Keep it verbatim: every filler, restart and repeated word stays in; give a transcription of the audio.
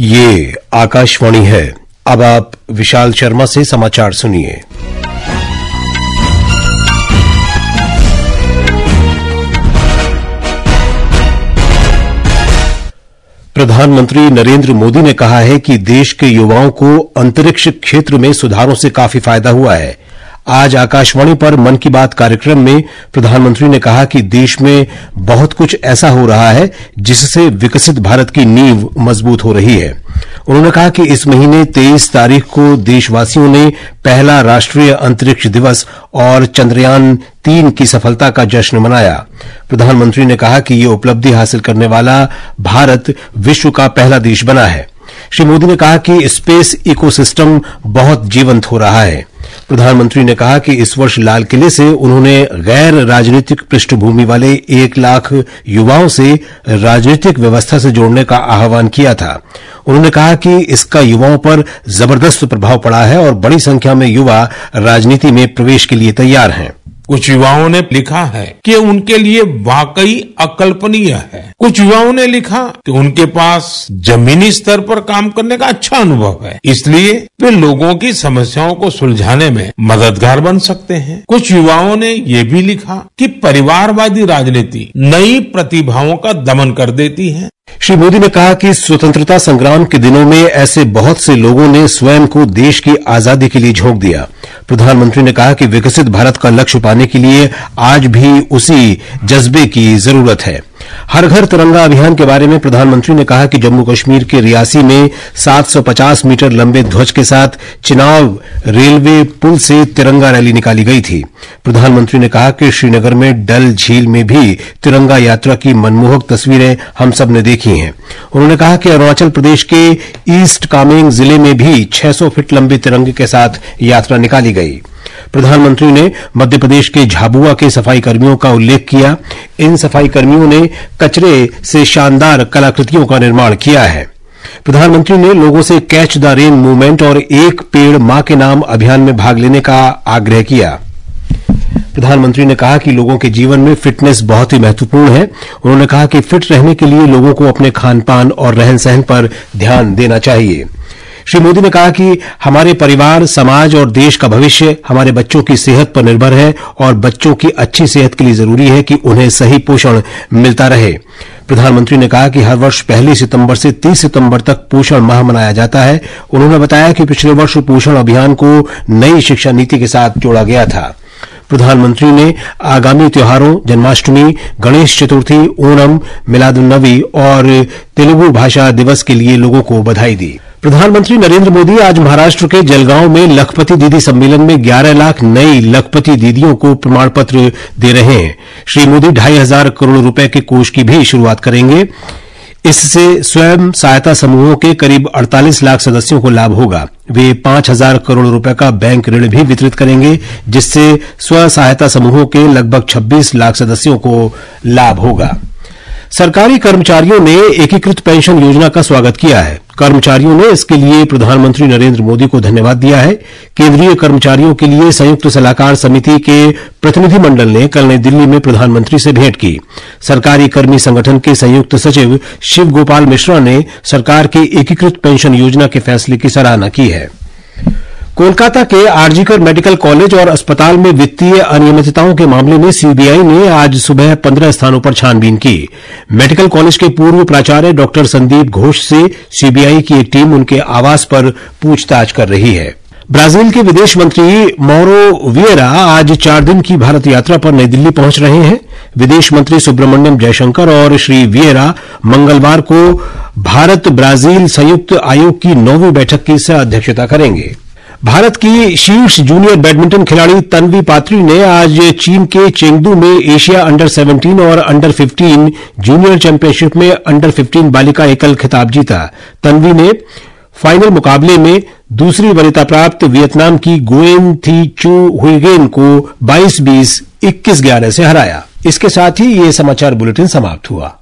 ये आकाशवाणी है। अब आप विशाल शर्मा से समाचार सुनिए। प्रधानमंत्री नरेंद्र मोदी ने कहा है कि देश के युवाओं को अंतरिक्ष क्षेत्र में सुधारों से काफी फायदा हुआ है। आज आकाशवाणी पर मन की बात कार्यक्रम में प्रधानमंत्री ने कहा कि देश में बहुत कुछ ऐसा हो रहा है जिससे विकसित भारत की नींव मजबूत हो रही है। उन्होंने कहा कि इस महीने तेईस तारीख को देशवासियों ने पहला राष्ट्रीय अंतरिक्ष दिवस और चंद्रयान तीन की सफलता का जश्न मनाया। प्रधानमंत्री ने कहा कि ये उपलब्धि हासिल करने वाला भारत विश्व का पहला देश बना है। श्री मोदी ने कहा कि स्पेस इकोसिस्टम बहुत जीवंत हो रहा है। प्रधानमंत्री ने कहा कि इस वर्ष लाल किले से उन्होंने गैर राजनीतिक पृष्ठभूमि वाले एक लाख युवाओं से राजनीतिक व्यवस्था से जोड़ने का आह्वान किया था। उन्होंने कहा कि इसका युवाओं पर जबरदस्त प्रभाव पड़ा है और बड़ी संख्या में युवा राजनीति में प्रवेश के लिए तैयार हैं। कुछ युवाओं ने लिखा है कि उनके लिए वाकई अकल्पनीय है। कुछ युवाओं ने लिखा कि उनके पास जमीनी स्तर पर काम करने का अच्छा अनुभव है, इसलिए वे लोगों की समस्याओं को सुलझाने में मददगार बन सकते हैं। कुछ युवाओं ने ये भी लिखा कि परिवारवादी राजनीति नई प्रतिभाओं का दमन कर देती है। श्री मोदी ने कहा कि स्वतंत्रता संग्राम के दिनों में ऐसे बहुत से लोगों ने स्वयं को देश की आजादी के लिए झोंक दिया। प्रधानमंत्री ने कहा कि विकसित भारत का लक्ष्य पाने के लिए आज भी उसी जज्बे की जरूरत है। हर घर तिरंगा अभियान के बारे में प्रधानमंत्री ने कहा कि जम्मू कश्मीर के रियासी में सात सौ पचास मीटर लंबे ध्वज के साथ चिनाब रेलवे पुल से तिरंगा रैली निकाली गई थी। प्रधानमंत्री ने कहा कि श्रीनगर में डल झील में भी तिरंगा यात्रा की मनमोहक तस्वीरें हम सब ने देखी हैं। उन्होंने कहा कि अरुणाचल प्रदेश के ईस्ट कामेंग जिले में भी छह सौ फीट लंबे तिरंगे के साथ यात्रा निकाली गई। प्रधानमंत्री ने मध्य प्रदेश के झाबुआ के सफाई कर्मियों का उल्लेख किया। इन सफाई कर्मियों ने कचरे से शानदार कलाकृतियों का निर्माण किया है। प्रधानमंत्री ने लोगों से कैच द रेन मूवमेंट और एक पेड़ मां के नाम अभियान में भाग लेने का आग्रह किया। प्रधानमंत्री ने कहा कि लोगों के जीवन में फिटनेस बहुत ही महत्वपूर्ण है। उन्होंने कहा कि फिट रहने के लिए लोगों को अपने खान पान और रहन सहन पर ध्यान देना चाहिए। श्री मोदी ने कहा कि हमारे परिवार, समाज और देश का भविष्य हमारे बच्चों की सेहत पर निर्भर है और बच्चों की अच्छी सेहत के लिए जरूरी है कि उन्हें सही पोषण मिलता रहे। प्रधानमंत्री ने कहा कि हर वर्ष पहली सितंबर से तीस सितंबर तक पोषण माह मनाया जाता है। उन्होंने बताया कि पिछले वर्ष पोषण अभियान को नई शिक्षा नीति के साथ जोड़ा गया था। प्रधानमंत्री ने आगामी त्योहारों जन्माष्टमी, गणेश चतुर्थी, ओणम, मिलादुन्नबी और तेलुगु भाषा दिवस के लिए लोगों को बधाई दी। प्रधानमंत्री नरेंद्र मोदी आज महाराष्ट्र के जलगांव में लखपति दीदी सम्मेलन में ग्यारह लाख नई लखपति दीदियों को प्रमाण पत्र दे रहे हैं। श्री मोदी ढाई हजार करोड़ रुपए के कोष की भी शुरुआत करेंगे। इससे स्वयं सहायता समूहों के करीब अड़तालीस लाख सदस्यों को लाभ होगा। वे पांच हजार करोड़ रुपए का बैंक ऋण भी वितरित करेंगे, जिससे स्व सहायता समूहों के लगभग छब्बीस लाख सदस्यों को लाभ होगा। सरकारी कर्मचारियों ने एकीकृत पेंशन योजना का स्वागत किया है। कर्मचारियों ने इसके लिए प्रधानमंत्री नरेंद्र मोदी को धन्यवाद दिया है। केंद्रीय कर्मचारियों के लिए संयुक्त सलाहकार समिति के प्रतिनिधिमंडल ने कल नई दिल्ली में प्रधानमंत्री से भेंट की। सरकारी कर्मी संगठन के संयुक्त सचिव शिव गोपाल मिश्रा ने सरकार की एकीकृत पेंशन योजना के फैसले की सराहना की है। कोलकाता के आरजीकर मेडिकल कॉलेज और अस्पताल में वित्तीय अनियमितताओं के मामले में सीबीआई ने आज सुबह पंद्रह स्थानों पर छानबीन की। मेडिकल कॉलेज के पूर्व प्राचार्य डॉक्टर संदीप घोष से सीबीआई की एक टीम उनके आवास पर पूछताछ कर रही है। ब्राजील के विदेश मंत्री मौरो विएरा आज चार दिन की भारत यात्रा पर नई दिल्ली पहुंच रहे हैं। विदेश मंत्री सुब्रमण्यम जयशंकर और श्री विएरा मंगलवार को भारत ब्राजील संयुक्त आयोग की नौवीं बैठक की सह अध्यक्षता करेंगे। भारत की शीर्ष जूनियर बैडमिंटन खिलाड़ी तन्वी पात्री ने आज चीन के चेंगडू में एशिया अंडर सत्रह और अंडर पंद्रह जूनियर चैंपियनशिप में अंडर पंद्रह बालिका एकल खिताब जीता। तन्वी ने फाइनल मुकाबले में दूसरी वरीयता प्राप्त वियतनाम की गुएन थी चू हुइगेन को बाईस बीस, इक्कीस ग्यारह से हराया। इसके साथ ही ये समाचार बुलेटिन समाप्त हुआ।